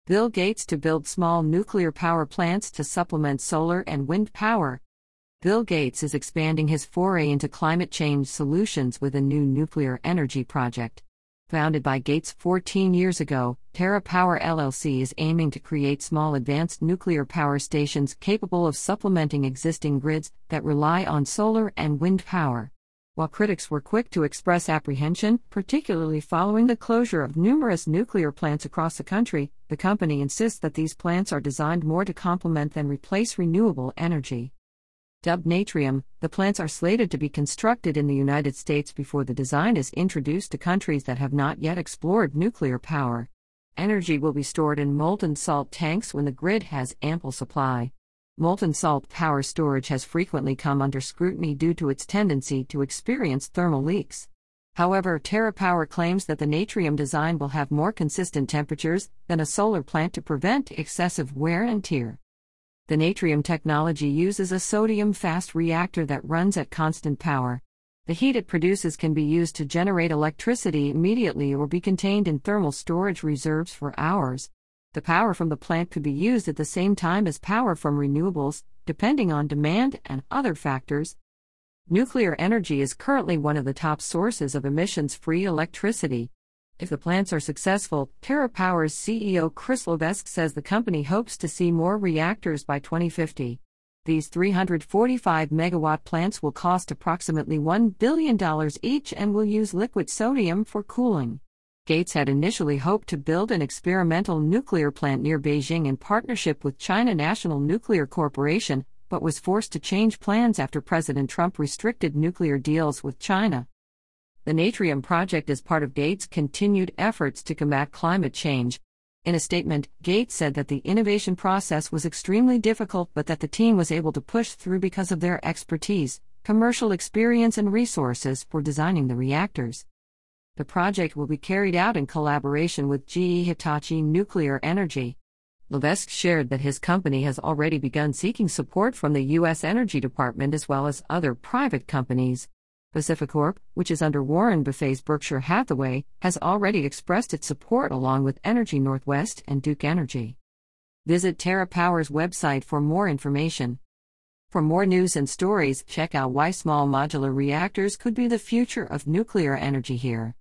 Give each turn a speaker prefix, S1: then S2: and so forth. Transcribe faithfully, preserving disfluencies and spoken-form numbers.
S1: Bill Gates to build small nuclear power plants to supplement solar and wind power. Bill Gates is expanding his foray into climate change solutions with a new nuclear energy project. Founded by Gates fourteen years ago, TerraPower L L C is aiming to create small advanced nuclear power stations capable of supplementing existing grids that rely on solar and wind power. While critics were quick to express apprehension, particularly following the closure of numerous nuclear plants across the country, the company insists that these plants are designed more to complement than replace renewable energy. Dubbed Natrium, the plants are slated to be constructed in the United States before the design is introduced to countries that have not yet explored nuclear power. Energy will be stored in molten salt tanks when the grid has ample supply. Molten salt power storage has frequently come under scrutiny due to its tendency to experience thermal leaks. However, TerraPower claims that the Natrium design will have more consistent temperatures than a solar plant to prevent excessive wear and tear. The Natrium technology uses a sodium fast reactor that runs at constant power. The heat it produces can be used to generate electricity immediately or be contained in thermal storage reserves for hours. The power from the plant could be used at the same time as power from renewables, depending on demand and other factors. Nuclear energy is currently one of the top sources of emissions-free electricity. If the plants are successful, TerraPower's C E O Chris Levesque says the company hopes to see more reactors by twenty fifty. These three hundred forty-five megawatt plants will cost approximately one billion dollars each and will use liquid sodium for cooling. Gates had initially hoped to build an experimental nuclear plant near Beijing in partnership with China National Nuclear Corporation, but was forced to change plans after President Trump restricted nuclear deals with China. The Natrium project is part of Gates' continued efforts to combat climate change. In a statement, Gates said that the innovation process was extremely difficult but that the team was able to push through because of their expertise, commercial experience and resources for designing the reactors. The project will be carried out in collaboration with G E Hitachi Nuclear Energy. Levesque shared that his company has already begun seeking support from the U S Energy Department as well as other private companies. PacifiCorp, which is under Warren Buffett's Berkshire Hathaway, has already expressed its support along with Energy Northwest and Duke Energy. Visit TerraPower's website for more information. For more news and stories, check out why small modular reactors could be the future of nuclear energy here.